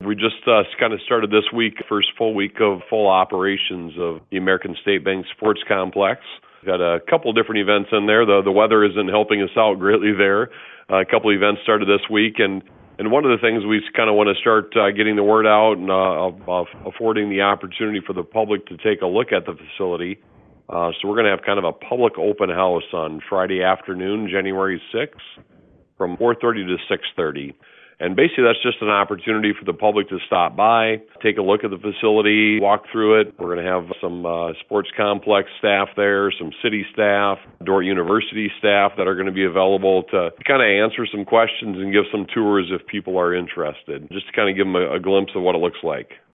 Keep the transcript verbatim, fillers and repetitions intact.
We just uh, kind of started this week, first full week of full operations of the American State Bank Sports Complex. Got a couple different events in there. The the weather isn't helping us out greatly there. Uh, a couple events started this week, and, and one of the things we kind of want to start uh, getting the word out and uh, uh, affording the opportunity for the public to take a look at the facility. Uh, so we're going to have kind of a public open house on Friday afternoon, January sixth, from four thirty to six thirty. And basically that's just an opportunity for the public to stop by, take a look at the facility, walk through it. We're going to have some uh, sports complex staff there, some city staff, Dordt University staff that are going to be available to kind of answer some questions and give some tours if people are interested, just to kind of give them a, a glimpse of what it looks like.